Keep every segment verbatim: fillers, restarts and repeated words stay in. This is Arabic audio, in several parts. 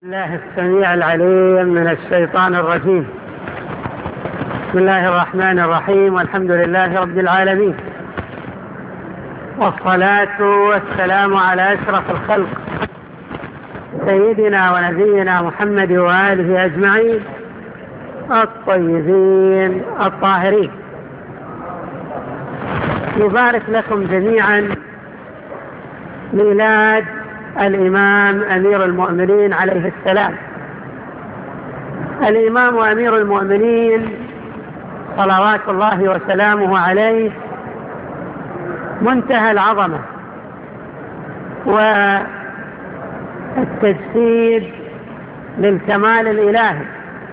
الله السميع العليم من الشيطان الرجيم. بسم الله الرحمن الرحيم، والحمد لله رب العالمين، والصلاة والسلام على أشرف الخلق سيدنا ونبينا محمد وآله أجمعين الطيبين الطاهرين. يبارك لكم جميعا ميلاد الإمام أمير المؤمنين عليه السلام. الإمام أمير المؤمنين صلوات الله وسلامه عليه منتهى العظمة والتجسيد للكمال الإلهي،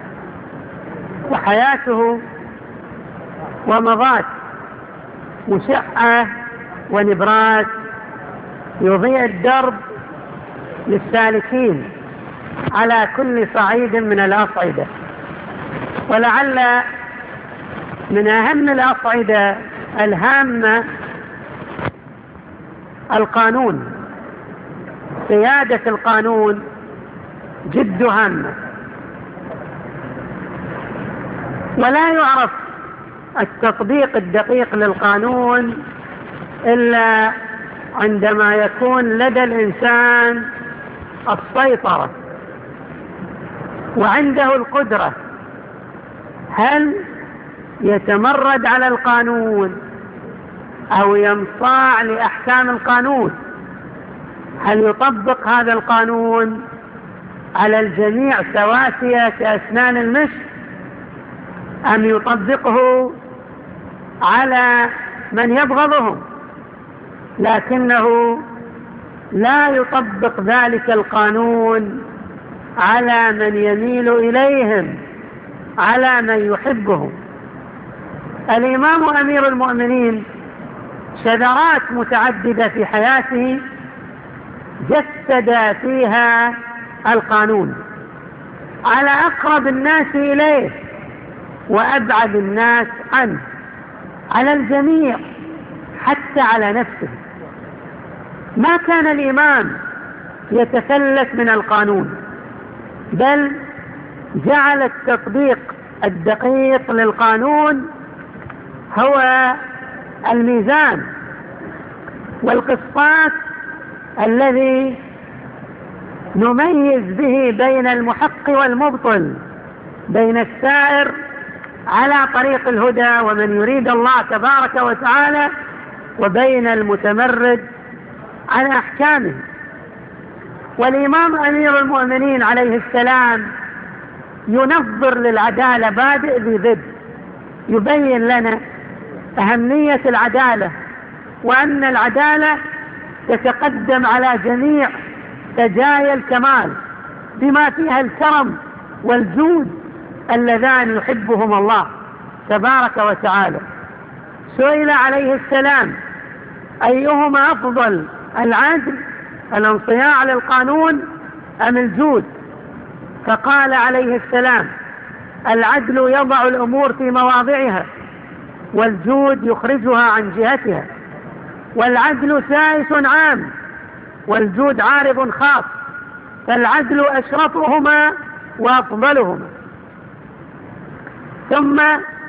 وحياته ومضات مشعة ونبرات يضيء الدرب للسالكين على كل صعيد من الأصعدة. ولعل من أهم الأصعدة الهامة القانون، قيادة القانون جد هامة، ولا يعرف التطبيق الدقيق للقانون إلا عندما يكون لدى الإنسان السيطرة وعنده القدرة. هل يتمرد على القانون أو ينصاع لأحكام القانون؟ هل يطبق هذا القانون على الجميع سواسية كأسنان المشط، أم يطبقه على من يبغضهم لكنه لا يطبق ذلك القانون على من يميل إليهم، على من يحبهم؟ الإمام أمير المؤمنين شذرات متعددة في حياته جسد فيها القانون على أقرب الناس إليه وأبعد الناس عنه، على الجميع حتى على نفسه. ما كان الإمام يتفلت من القانون، بل جعل التطبيق الدقيق للقانون هو الميزان والقسطاس الذي نميز به بين المحق والمبطل، بين السائر على طريق الهدى ومن يريد الله تبارك وتعالى، وبين المتمرد عن أحكامه. والإمام أمير المؤمنين عليه السلام ينظر للعدالة بادئ بضد، يبين لنا أهمية العدالة، وأن العدالة تتقدم على جميع سجايا الكمال بما فيها الكرم والجود اللذان يحبهما الله تبارك وتعالى. سئل عليه السلام أيهما أفضل، العدل الانصياع للقانون أم الجود؟ فقال عليه السلام العدل يضع الأمور في مواضعها، والجود يخرجها عن جهتها. والعدل سائس عام، والجود عارض خاص، فالعدل أشرفهما وأفضلهما. ثم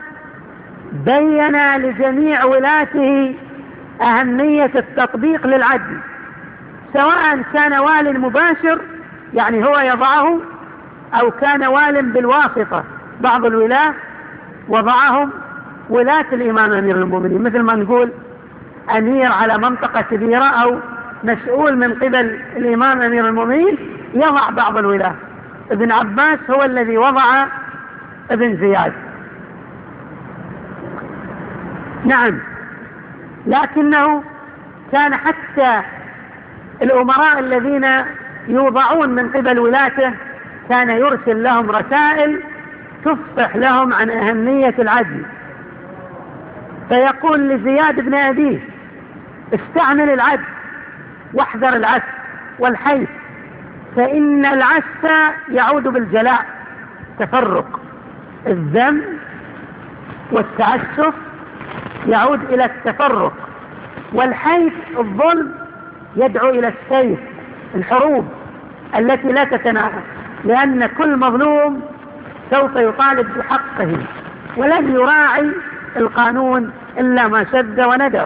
بين لجميع ولاته أهمية التطبيق للعدل، سواء كان وال مباشر يعني هو يضعه، أو كان وال بالواسطة. بعض الولاة وضعهم ولاة الإمام أمير المؤمنين، مثل ما نقول أمير على منطقة كبيرة أو مسؤول من قبل الإمام أمير المؤمنين يضع بعض الولاة. ابن عباس هو الذي وضع ابن زياد، نعم، لكنه كان حتى الأمراء الذين يوضعون من قبل ولاته كان يرسل لهم رسائل تفصح لهم عن أهمية العدل. فيقول لزياد بن أبيه استعمل العدل واحذر العسف والحيف، فإن العسف يعود بالجلاء، تفرق الذم والتعسف يعود إلى التفرق، والحيف الظلم يدعو إلى السيف، الحروب التي لا تتناهى. لأن كل مظلوم سوف يطالب بحقه، ولن يراعي القانون إلا ما شذ وندر.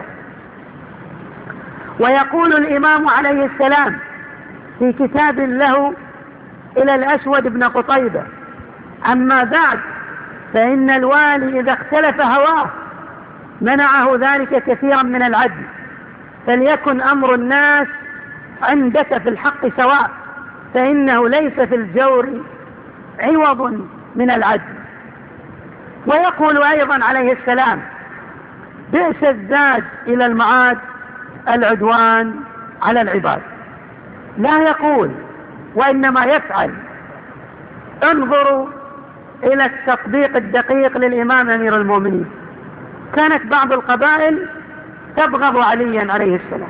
ويقول الإمام عليه السلام في كتاب له إلى الأسود بن قطيبة: أما بعد فإن الوالي إذا اختلف هواه منعه ذلك كثيرا من العدل، فليكن أمر الناس عندك في الحق سواء، فإنه ليس في الجور عوض من العدل. ويقول أيضا عليه السلام: بئس الزاد إلى المعاد العدوان على العباد. لا يقول وإنما يفعل. انظروا إلى التطبيق الدقيق للإمام أمير المؤمنين. كانت بعض القبائل تبغض عليا عليه السلام،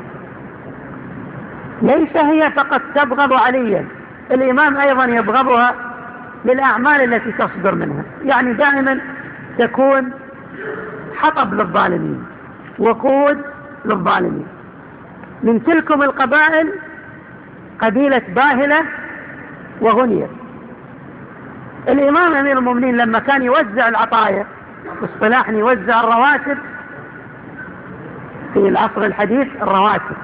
ليس هي فقط تبغض عليا، الإمام أيضا يبغضها للأعمال التي تصدر منها، يعني دائما تكون حطب للظالمين، وقود للظالمين. من تلكم القبائل قبيلة باهلة وغنية. الإمام أمير المؤمنين لما كان يوزع العطايا، باصطلاح يوزع الرواتب في العصر الحديث، الرواتب،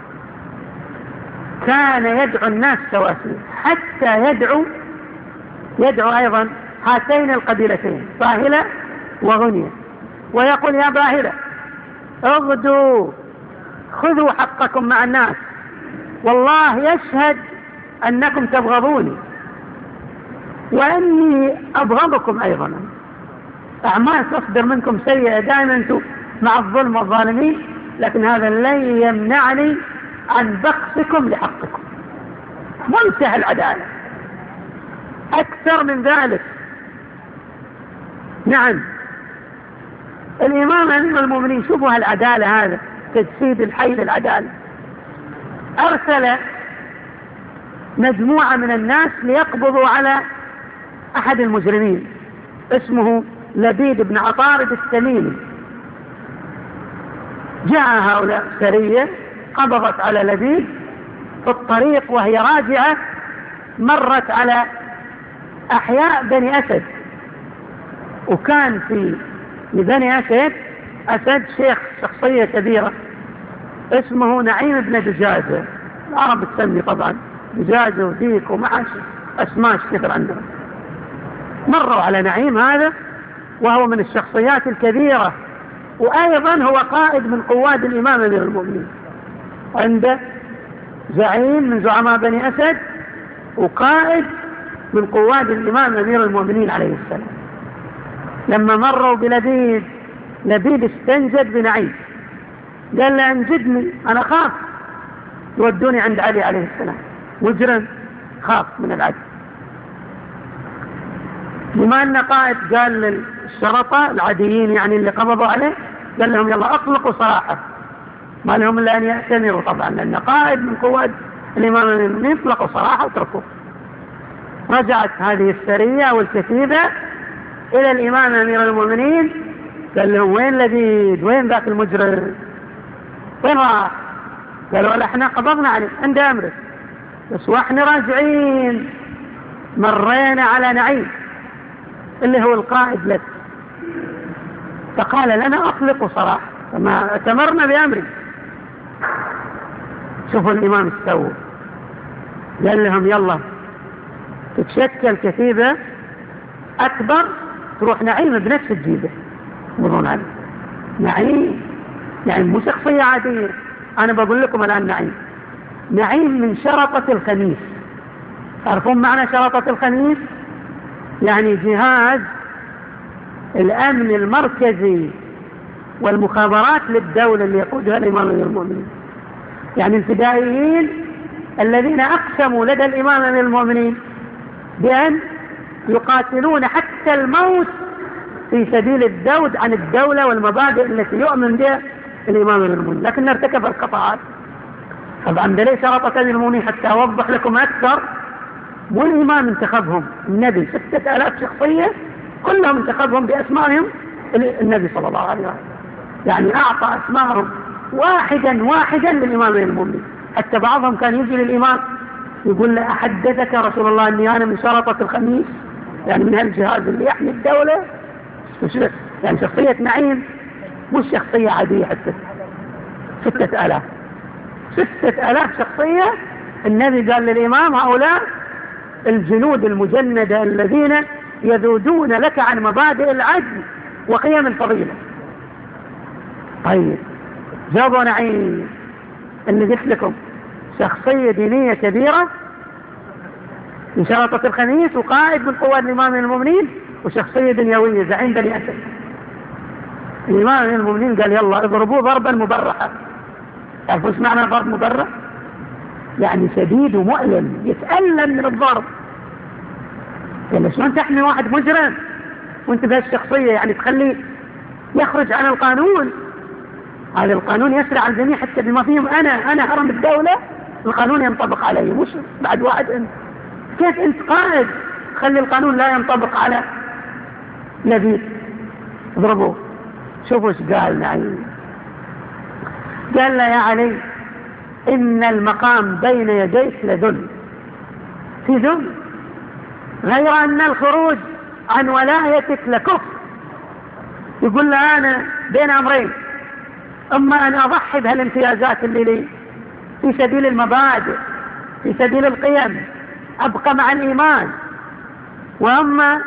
كان يدعو الناس سواسية، حتى يدعو يدعو أيضا هاتين القبيلتين باهلة وغنية، ويقول: يا باهلة اغدوا خذوا حقكم مع الناس، والله يشهد أنكم تبغضوني وأني أبغضكم أيضا. أعمال تصدر منكم سيئة، دائما أنتم مع الظلم والظالمين، لكن هذا لن يمنعني عن بخسكم لحقكم. منتهى العدالة. أكثر من ذلك، نعم، الإمام أمير المؤمنين، شوفوا هالعدالة، هذا تجسيد الحي للعدالة. أرسل مجموعة من الناس ليقبضوا على أحد المجرمين اسمه لبيد بن عطارد التميمي. جاء هؤلاء سرية قبضت على لبيد في الطريق، وهي راجعة مرت على أحياء بني أسد، وكان في بني أسد أسد شيخ شخصية كبيرة اسمه نعيم بن دجاجة، العرب تسمي طبعا دجاجة وديك ومعش أسماش كثر عندهم. مروا على نعيم هذا، وهو من الشخصيات الكبيرة، وأيضا هو قائد من قواد الإمام أمير المؤمنين، عنده زعيم من زعماء بني أسد وقائد من قواد الإمام أمير المؤمنين عليه السلام. لما مروا بلبيد، لبيد استنجد بنعيم، قال له: انجدني، أنا خاف يودوني عند علي عليه السلام، مجرم خاف من العدل. بما أن قائد قال للشرطة العاديين يعني اللي قبضوا عليه، قال لهم: يلا اطلقوا سراحه، ما لهم إلا أن يأتمروا طبعا، لأن قائد من قواد الإمام المؤمنين، اطلقوا سراحه واتركوه. رجعت هذه السرية والكتيبة إلى الإمام أمير المؤمنين، قال لهم: وين لبيد؟ وين ذاك المجرم؟ وين راح؟ قالوا: احنا قبضنا عليه عند أمرك، بس واحنا راجعين مرينا على نعيم اللي هو القائد لك، فقال لنا اطلقوا صراحة، فما اتمرنا بأمري. شوفوا الإمام استوى، قال لهم: يلا تتشكل كتيبة أكبر تروح نعيم بنفس الجيبة مرون عليه. نعيم يعني مو شخصية عادية، أنا بقول لكم الآن نعيم نعيم من شرطة الخميس. تعرفون معنى شرطة الخميس؟ يعني جهاز الأمن المركزي والمخابرات للدولة اللي يقودها الإمام أمير المؤمنين، يعني الفدائيين الذين أقسموا لدى الإمام أمير المؤمنين بأن يقاتلون حتى الموت في سبيل الذود عن الدولة والمبادئ التي يؤمن بها الإمام أمير المؤمنين، لكن ارتكب القطاعات. طبعا ده ليس شرطة أمير المؤمنين، حتى أوضح لكم أكثر، مو الإمام انتخبهم، النبي، ستة آلاف شخصية كلهم انتخبهم بأسمائهم النبي صلى الله عليه وسلم، يعني أعطى أسمائهم واحدا واحدا للإمام أمير المؤمنين. حتى بعضهم كان يجي للإمام يقول له أحدثك رسول الله أني أنا من شرطة الخميس، يعني من هالجهاز اللي يحمي الدولة. يعني شخصية نعيم مش شخصية عادية حتى، ستة آلاف ستة آلاف شخصية. النبي قال للإمام هؤلاء الجنود المجندة الذين يذودون لك عن مبادئ العدل وقيم الفضيلة. طيب جابوا نعيم اللي قلت لكم شخصية دينية كبيرة من شرطة الخميس وقائد من قوات الإمام المؤمنين، وشخصية دنيوية زعيم بني أسد. الإمام المؤمنين قال يلا اضربوه ضربا مبرحا. تعرفوا ايش معنى ضرب مبرح؟ يعني شديد ومؤلم، يتألم من الضرب. يعني شلون تحمي واحد مجرم وانت بهالشخصية يعني تخليه يخرج عن القانون؟ هذا القانون يسرع على الجميع حتى بما فيهم أنا أنا حرم الدولة، القانون ينطبق علي مش بعد واحد انت. كيف انت قائد تخلي القانون لا ينطبق على نبيك؟ اضربوه. شوفوا ايش قال نعيم. قال له يا علي إن المقام بين يديك لذل، في ذل، غير أن الخروج عن ولايتك لكفر. يقول له أنا بين أمرين، أما أن أضحي بهالامتيازات اللي لي في سبيل المبادئ في سبيل القيم أبقى مع الإيمان، وأما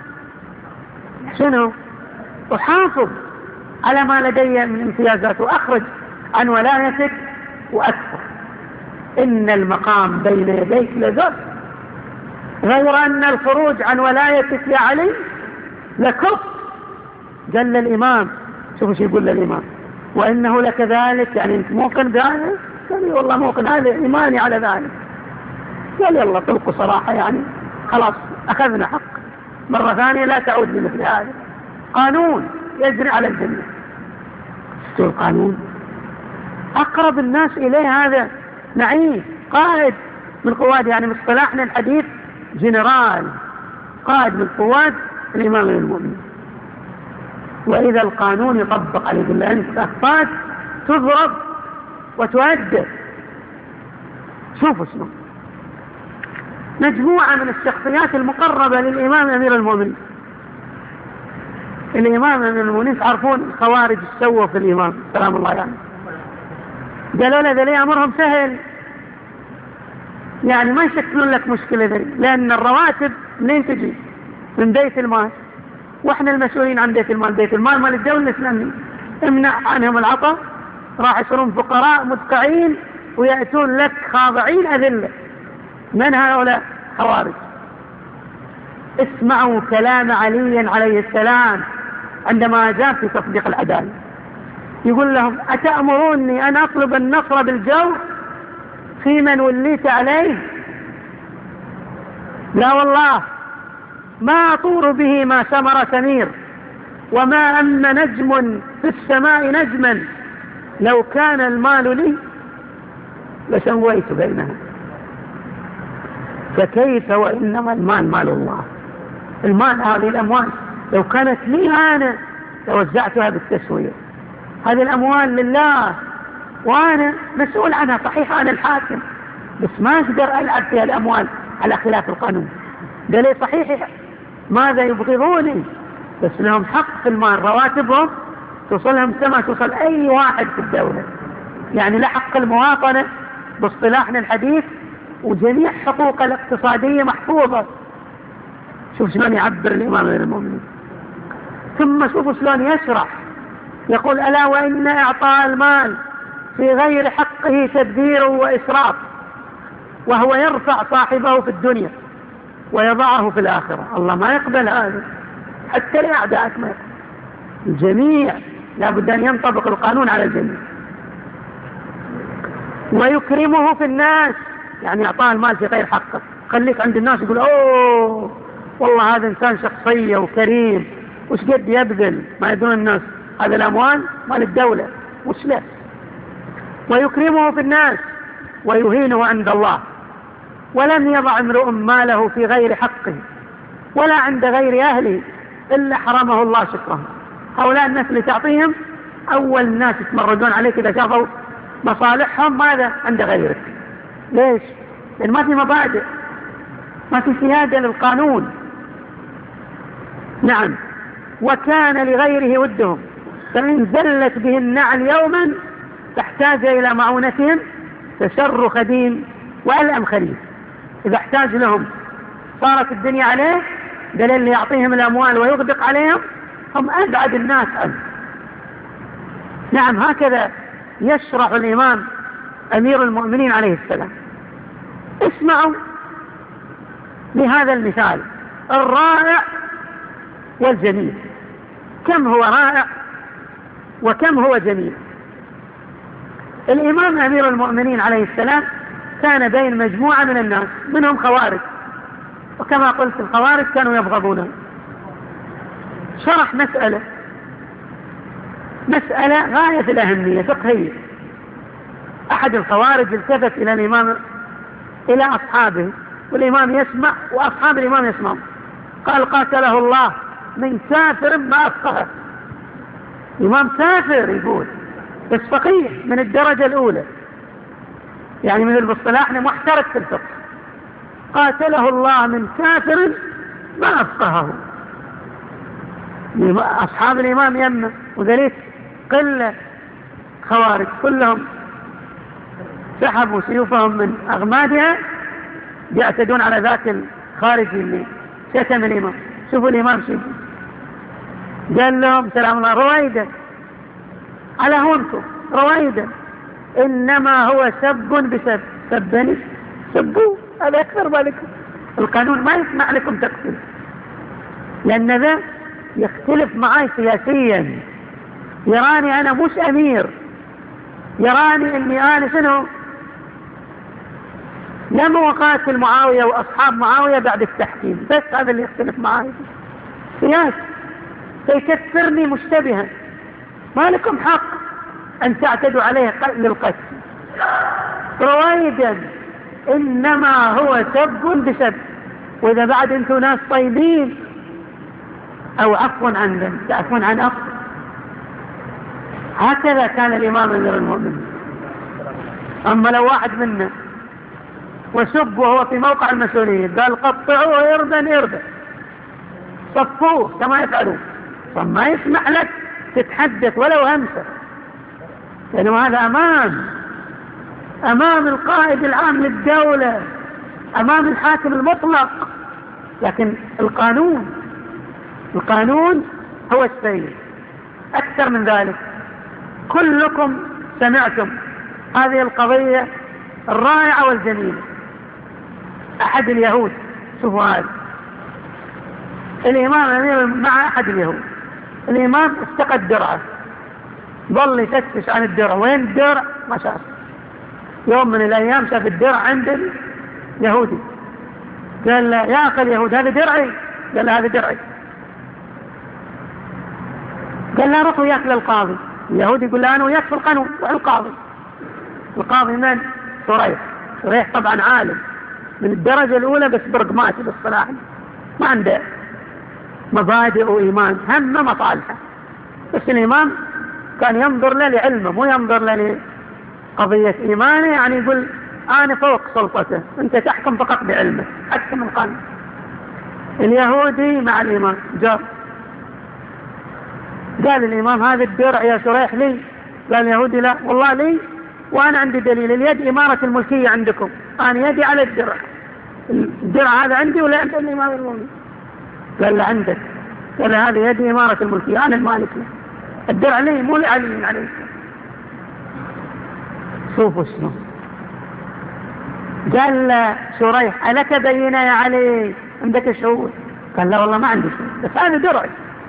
شنو أحافظ على ما لدي من امتيازات وأخرج عن ولايتك وأكثر. إن المقام بين يديك لذل، غير أن الخروج عن ولايتك يا علي لكفر. قال الإمام، شوفوا شو يقول للإمام، وإنه لكذلك، يعني أنت موقن بهذا؟ قال لي والله موقن، هذا إيماني على ذلك. قال يلا طلقوا صراحة، يعني خلاص أخذنا حق، مرة ثانية لا تعود لمثل هذا. قانون يجري على الجميع. شو القانون؟ أقرب الناس إليه هذا نعيم، قائد من قوات، يعني مصطلحنا الحديث جنرال، قائد من قوات الإمام المؤمن. وإذا القانون يطبق عليه، يقول له أنت أخطأت تضرب وتؤدب. شوفوا شنو مجموعة من الشخصيات المقربة للإمام أمير المؤمنين. الإمام أمير المؤمنين تعرفون الخوارج سووا في الإمام سلام الله يعني، قالوا له ذلي أمرهم سهل، يعني ما يشكلون لك مشكلة ذلي، لأن الرواتب منين تجي؟ من بيت المال، وإحنا المسؤولين عن بيت المال، بيت المال مال الدولة الإسلامية، امنع عنهم العطاء، راح يصيرون فقراء مدقعين ويأتون لك خاضعين أذلة. من هؤلاء؟ خوارج. اسمعوا كلام علي عليه السلام عندما أجاب في تطبيق العدالة، يقول لهم أتأمروني أن أطلب النصر بالجور في من وليت عليه؟ لا والله ما أطور به ما سمر سمير، وما أن نجم في السماء نجما، لو كان المال لي لسويت بينها. فكيف وإنما المال مال الله؟ المال، هذه الأموال لو كانت لي أنا لوزعتها بالتسوية. هذه الأموال لله وأنا مسؤول عنها، صحيح أنا الحاكم، بس ما أقدر ألعب فيها الأموال على خلاف القانون. ده ليه صحيح ماذا يبغضوني، بس لهم حق في المال، رواتبهم توصلهم كما توصل أي واحد في الدولة، يعني له حق المواطنة باصطلاحنا الحديث، وجميع حقوق الاقتصادية محفوظة. شوف شلون يعبر الإمام المؤمنين. ثم شوفوا شلون يشرح، يقول ألا وإن إعطاء المال في غير حقه تبذير وإسراف، وهو يرفع صاحبه في الدنيا ويضعه في الآخرة. الله ما يقبل هذا، حتى لأعدائك ما يقبل. الجميع لابد أن ينطبق القانون على الجميع. ويكرمه في الناس، يعني إعطاء المال في غير حقه، خليك عند الناس يقول أوه والله هذا إنسان شخصية وكريم وش قد يبذل، ما يدرون الناس هذا الأموال مال الدولة وش له. ويكرمه في الناس ويهينه عند الله، ولم يضع امرؤ ماله في غير حقه ولا عند غير أهله إلا حرمه الله شكره. هؤلاء الناس اللي تعطيهم أول الناس يتمردون عليك إذا شافوا مصالحهم ماذا عند غيرك. ليش؟ لأن ما في مبادئ، ما في سيادة للقانون. نعم. وكان لغيره ودهم، فإن زلت به النعل يوما تحتاج إلى معونتهم تشر خديم وألأم خليل. إذا احتاج لهم صارت الدنيا عليه دليل اللي يعطيهم الأموال ويغدق عليهم، هم أبعد الناس عنه. نعم. هكذا يشرح الإمام أمير المؤمنين عليه السلام. اسمعوا لهذا المثال الرائع والجميل، كم هو رائع وكم هو جميل. الإمام أمير المؤمنين عليه السلام كان بين مجموعة من الناس، منهم خوارج، وكما قلت الخوارج كانوا يبغضونه. شرح مسألة مسألة غاية في الأهمية فقهية. أحد الخوارج التفت إلى الإمام إلى أصحابه، والإمام يسمع وأصحاب الإمام يسمعون، قال قاتله الله من كافر ما أفقه. إمام كافر يقول، بس فقيه من الدرجة الأولى، يعني من المصطلح محترف في الفقه. قاتله الله من كافر ما أفقهه. أصحاب الإمام يمه وذلك قلة خوارج كلهم سحبوا سيوفهم من أغمادها يعتدون على ذاك الخارجي اللي شتم الإمام. شوفوا الإمام شيء قال لهم سلام الله رويدا على هونكم رويدا، إنما هو سب بسب، سبني سبوه، هذا أكثر بالكم. القانون ما يسمع لكم تقتل، لأن ذا يختلف معي سياسيا، يراني أنا مش أمير، يراني أني أنا شنو لم أقاتل معاوية وأصحاب معاوية بعد التحكيم، بس هذا اللي يختلف معي سياسي، فيكثرني مشتبها. ما لكم حق أن تعتدوا عليه للقتل. رويدا إنما هو سب بسب، وإذا بعد أنتم ناس طيبين أو عفوا عن ذنب تعفون عن أخ. هكذا كان الإمام أمير المؤمنين. أما لو واحد منا وسب وهو في موقع المسؤولية قال قطعوه إردا إردا، صفوه كما يفعلون، فما يسمح لك تتحدث ولو همسة، لأنه هذا أمام أمام القائد العام للدولة، أمام الحاكم المطلق. لكن القانون القانون هو السيد. أكثر من ذلك، كلكم سمعتم هذه القضية الرائعة والجميلة. أحد اليهود، شوفوا هذا الإمام أمير مع أحد اليهود، الإمام استقد درعه، ظل يفتش عن الدرع، وين الدرع ما شاف. يوم من الأيام شاف الدرع عند اليهودي، قال له يا أخي اليهود هذا درعي، قال له هذا درعي، قال له روح وياك للقاضي. اليهودي يقول له أنا وياك في القانون، والقاضي القاضي من؟ شريح. شريح طبعا عالم من الدرجة الأولى، بس برقماتي بالصلاح، ما عنده مبادئ وإيمان، هم مصالحه، بس الإمام كان ينظر له لعلمه، مو ينظر له لقضية إيمانه، يعني يقول أنا فوق سلطته، أنت تحكم فقط بعلمك، أحكم القانون. اليهودي مع الإمام جار، قال الإمام هذا الدرع يا شريح لي، قال اليهودي لا والله لي، وأنا عندي دليل، اليد إمارة الملكية عندكم، أنا يدي على الدرع، الدرع هذا عندي ولا عند الإمام المؤمن؟ قال له عندك، قال له هذه يدي إمارة الملكية، أنا المالك له، الدرع لي مو لعلي عليه. شوفوا شنو قال له شريح ألك بينة يا علي، عندك شهود؟ قال لا والله ما عندي شهود، بس هذا درعي.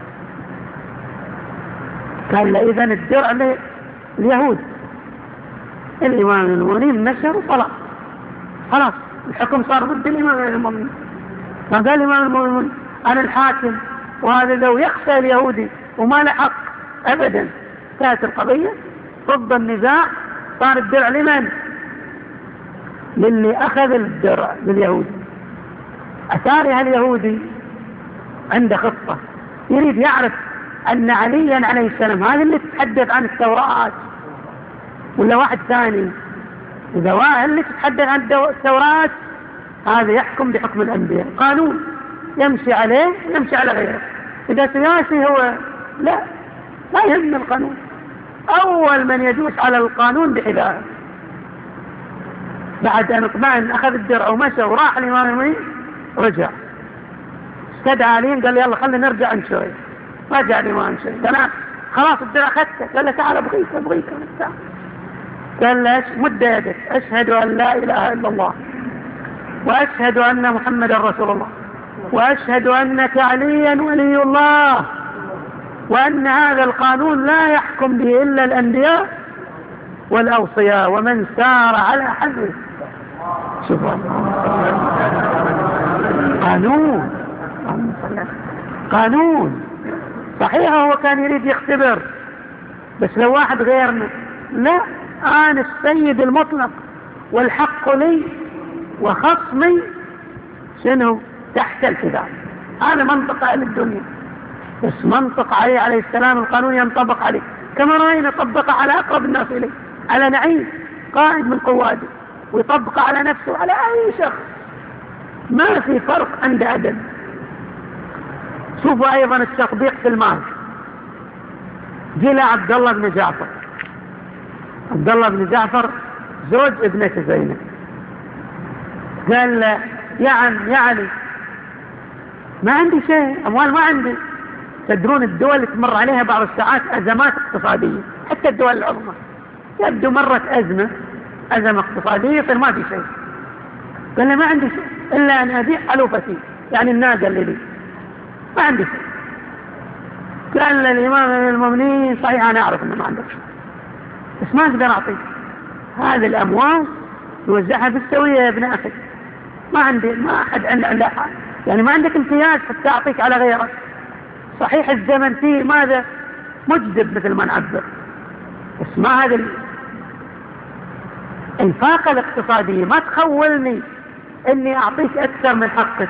قال له إذن الدرع لليهود. الإمام المؤمنين نشر وطلع، خلاص الحكم صار ضد الإمام المؤمنين. فقال الإمام المؤمنين أنا الحاكم، وهذا لو يخشى اليهودي وما له حق أبدا، كانت القضية ضد النزاع، صار الدرع لمن؟ للي أخذ الدرع لليهودي. أثارها اليهودي عنده خطة، يريد يعرف أن عليا عليه السلام هذا اللي تتحدث عن التوراة ولا واحد ثاني، إذا واحد اللي تتحدث عن التوراة هذا يحكم بحكم الأنبياء، قانون يمشي عليه يمشي على غيره. إذا سياسي هو لا لا يهم القانون، أول من يدوس على القانون بحذائه. بعد أن اطمئن أخذ الدرع ومشى وراح الإمام المؤمنين رجع استدعى عليهم قال يلا خلينا نرجع نشوي. رجع الإمام شوي قال خلاص الدرع أخذته. قال له تعال أبغيك أبغيك قال له مد يدك أشهد أن لا إله إلا الله وأشهد أن محمد رسول الله وأشهد أنك عليا ولي الله وأن هذا القانون لا يحكم به إلا الأنبياء والأوصياء ومن سار على حذره. سبحان قانون قانون صحيح. هو كان يريد يختبر بس لو واحد غيرنا لا، أنا السيد المطلق والحق لي وخصمي شنو تحت الكتاب. هذا منطق أهل الدنيا، بس منطق عليه عليه السلام القانون ينطبق عليه كما رأينا طبق على أقرب الناس إليه، على نعيم قائد من قواده، ويطبق على نفسه على أي شخص، ما في فرق عند أدب. شوفوا أيضا التطبيق في المال. جاء عبد الله بن جعفر، عبد الله بن جعفر زوج ابنة زينب، قال له يا عم يا علي ما عندي شيء، أموال ما عندي. تدرون الدول تمر عليها بعض الساعات أزمات اقتصادية، حتى الدول العظمى يبدو مرت أزمة أزمة اقتصادية يصير ما في شيء. قال له ما عندي شيء إلا أن أبيع حلوفتي، يعني الناقة اللي لي، ما عندي شيء. قال للإمام المؤمنين صحيح أنا أعرف أنه ما عندك شيء بس ما أقدر أعطيك هذه الأموال يوزعها بالسوية يا ابن أخي، ما عندي ما أحد عنده حال، يعني ما عندك امتياز حتى أعطيك على غيرك. صحيح الزمن فيه ماذا مجذب مثل ما نعبر، بس ما هذا الانفاق الاقتصادي ما تخولني اني اعطيك اكثر من حقك.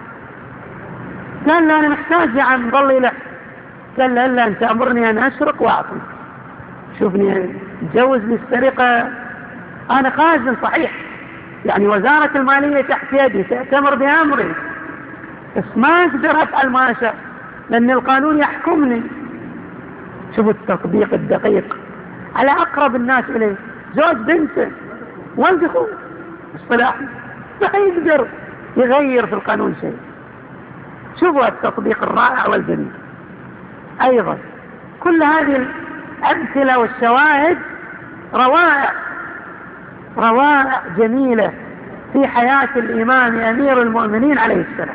قال له انا محتاج يا عم ضلي لك. قال له الا انت امرني ان اشرق واعطي. شوفني تجوز لي السرقة، انا خازن صحيح، يعني وزارة المالية تحت يدي تأتمر بأمري، بس ما اقدر افعل ما اشاء لان القانون يحكمني. شوفوا التطبيق الدقيق على اقرب الناس اليه، زوج بنته والد اخوه، اصطلاح ما يقدر يغير في القانون شيء. شوفوا التطبيق الرائع والجميل. ايضا كل هذه الامثله والشواهد روائع روائع جميله في حياه الامام امير المؤمنين عليه السلام.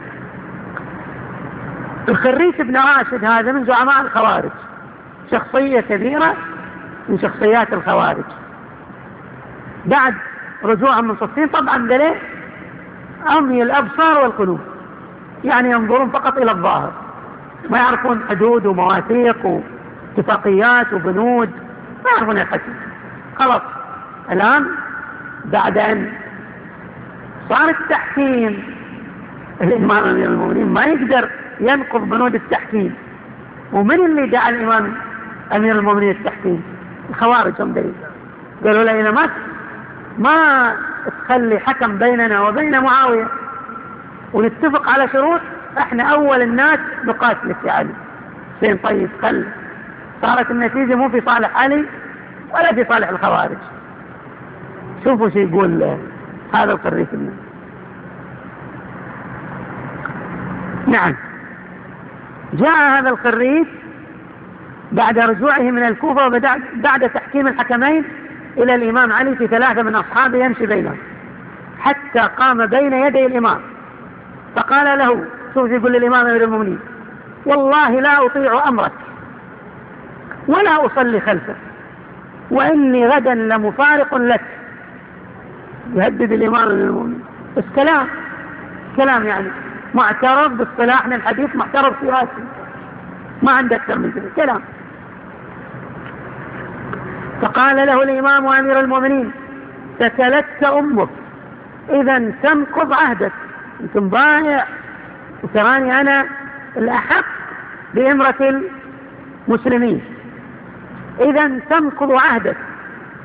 الخريت بن راشد هذا من زعماء الخوارج، شخصيه كبيره من شخصيات الخوارج. بعد رجوعا من صفين طبعا دليل عمي الابصار والقلوب، يعني ينظرون فقط الى الظاهر، ما يعرفون حدود ومواثيق واتفاقيات وبنود، ما يعرفون الحكي. خلاص الان بعد ان صار التحكيم الامام امير المؤمنين ما يقدر ينقض بنود التحكيم. ومن اللي دعا الامام امير المؤمنين التحكيم؟ الخوارج هم دليل. قالوا له إذا ما ما تخلي حكم بيننا وبين معاوية ونتفق على شروط، احنا اول الناس نقاتلك يا علي. زين طيب خل. صارت النتيجة مو في صالح علي ولا في صالح الخوارج. شوفوا شو يقول هذا القريت منه. نعم، جاء هذا القريت بعد رجوعه من الكوفة وبعد تحكيم الحكمين إلى الإمام علي في ثلاثة من أصحابه يمشي بينهم، حتى قام بين يدي الإمام فقال له، شوف يقول للإمام أمير المؤمنين والله لا أطيع أمرك ولا أصلي خلفك وإني غدا لمفارق لك. يهدد الإمام أمير المؤمنين، بس كلام كلام يعني معترض باصطلاحنا الحديث، معترض سياسي، ما عنده أكثر من كذا كلام. فقال له الإمام وأمير المؤمنين فتلتك أمك إذا تنقض عهدك، أنت بايع وتراني أنا الأحق بإمرة المسلمين، إذا تنقض عهدك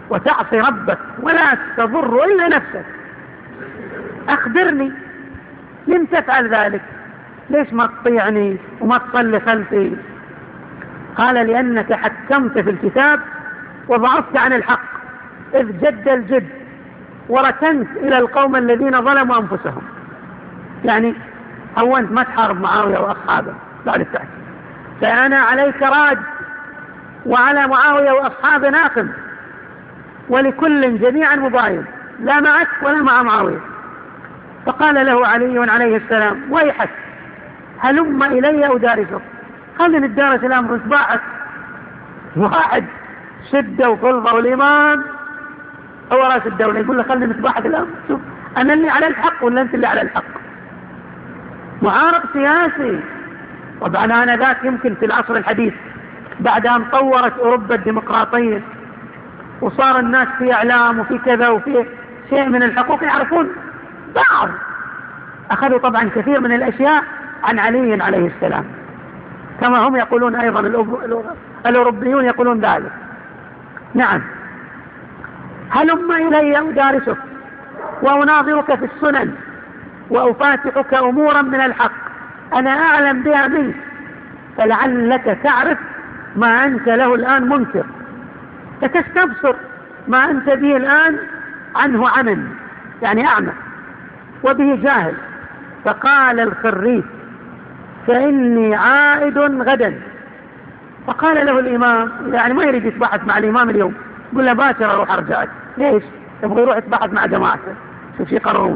وتعصي ربك ولا تضر إلا نفسك، أخبرني لم تفعل ذلك؟ ليش ما تطيعني وما تصلي خلفي؟ قال لأنك حكمت في الكتاب وضعفت عن الحق إذ جد الجد وركنت إلى القوم الذين ظلموا أنفسهم. يعني هونت ما تحارب معاوية وأصحابه بعد التحكيم، فأنا عليك راد وعلى معاوية وأصحابه ناقم، ولكل جميعا مباين، لا معك ولا مع معاوية. فقال له علي عليه السلام ويحك هلم إلي أدارسك. قال نتدارس الأمر إصبعك واحد شدة وفلظة والإمام هو رأس الدولة يقول له خلي نتباحث الأمر، شوف أنا اللي على الحق ولا أنت اللي على الحق؟ معارض سياسي. طبعا أنا ذاك يمكن في العصر الحديث بعد أن طورت أوروبا الديمقراطية وصار الناس في إعلام وفي كذا وفي شيء من الحقوق يعرفون بعض، أخذوا طبعا كثير من الأشياء عن علي عليه السلام، كما هم يقولون أيضا الأوروبيون يقولون ذلك. نعم، هلم إلي أدارسك وأناظرك في السنن وأفاتحك أمورا من الحق أنا أعلم بها منك، فلعلك تعرف ما أنت له الآن منكر، فتستبصر ما أنت به الآن عنه عمى، يعني أعمى وبه جاهل. فقال الخريف فإني عائد غدا. فقال له الإمام، يعني ما يريد يتباحث مع الإمام اليوم، يقول له باكر أروح أرجعك. ليش؟ يبغى يروح يتباحث مع جماعته، شوف يقررون.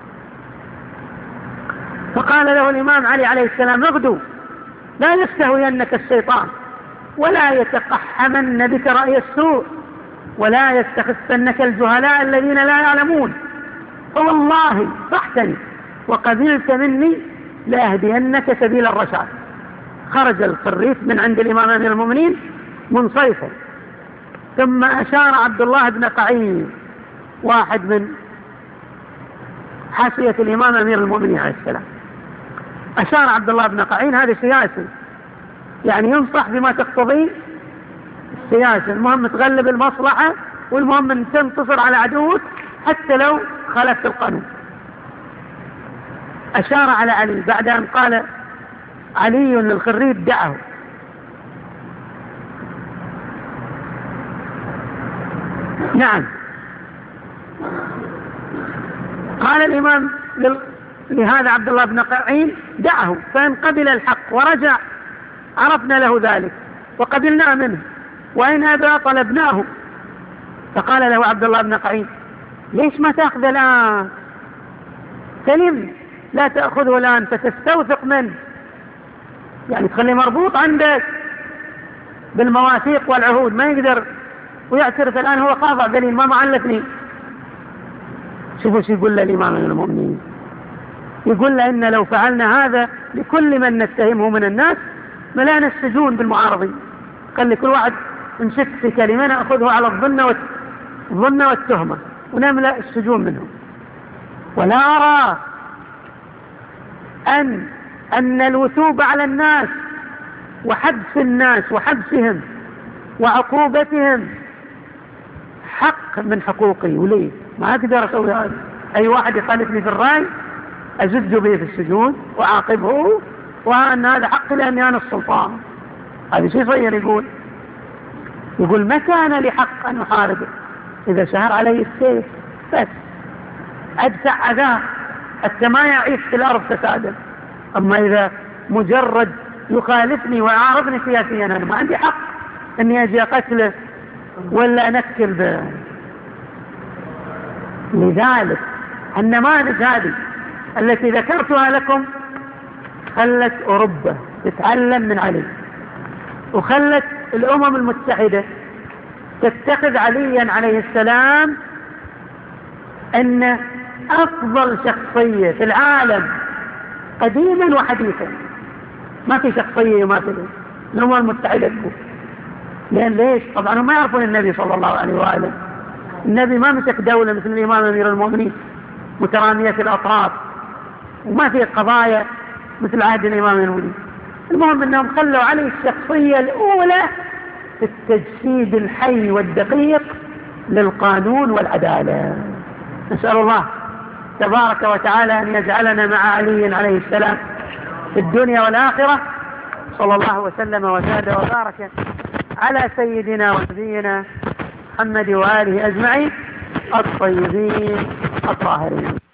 فقال له الإمام علي عليه السلام اغدو لا يستهوينك الشيطان ولا يتقحمن بك رأي السوء ولا يستخفنك الجهلاء الذين لا يعلمون، فوالله صحتني وقبلت مني لأهدينك سبيل الرشاد. خرج الخريف من عند الإمام أمير المؤمنين منصرفا، ثم أشار عبد الله بن قعين واحد من حاشية الإمام أمير المؤمنين عليه السلام، أشار عبد الله بن قعين هذا سياسي، يعني ينصح بما تقتضيه السياسة، المهم تغلب المصلحة والمهم أن تنتصر على عدوك حتى لو خالفت القانون. أشار على علي بعد أن قال علي للخريف دعه. نعم، قال الإمام لهذا عبد الله بن قعين دعه، فإن قبل الحق ورجع عرفنا له ذلك وقبلنا منه، وإن أبى طلبناه. فقال له عبد الله بن قعين ليش ما تأخذ الآن؟ سلم، لا تأخذه الآن فتستوثق منه، يعني تخليه مربوط عندك بالمواثيق والعهود، ما يقدر ويعترف الآن هو قاطع دليل ما معلفني. شوفوا شو يقول له الإمام المؤمنين، يقول له إن لو فعلنا هذا لكل من نتهمه من الناس ملانا السجون بالمعارضين، قال لي كل واحد نشك في كلمة نأخذه على الظن والظن والتهمة ونملأ السجون منهم. ولا أرى أن أن الوثوب على الناس وحبس الناس وحبسهم وعقوبتهم حق من حقوقي، وليه ما أقدر أسوي هذا؟ أي واحد يخالفني في الرأي أزد به في السجون وأعاقبه، وأن هذا حق لأني أنا السلطان. هذا شيء صغير. يقول يقول ما كان لحق أن أحاربه إذا شهر علي السيف بس أدفع أذاه حتى ما يعيش في الأرض فسادا. أما إذا مجرد يخالفني ويعارضني سياسيا أنا ما عندي حق أني أجي أقتله ولا أنكل به. لذلك النماذج هذه التي ذكرتها لكم خلت أوروبا تتعلم من علي، وخلت الأمم المتحدة تتخذ عليا عليه السلام أن أفضل شخصية في العالم قديما وحديثا. ما في شخصية يماثله الأمم المتحدة تقول. لأن ليش؟ طبعا هم ما يعرفون النبي صلى الله عليه وآله. النبي ما مسك دولة مثل الإمام أمير المؤمنين مترامية الأطراف، وما في قضايا مثل عهد الإمام المؤمنين. المهم أنهم خلوا عليه الشخصية الأولى في التجسيد الحي والدقيق للقانون والعدالة. نسأل الله تبارك وتعالى أن يجعلنا مع علي عليه السلام في الدنيا والآخرة. صلى الله وسلم وزاد وبارك على سيدنا ونبينا محمد وآله أجمعين الطيبين الطاهرين.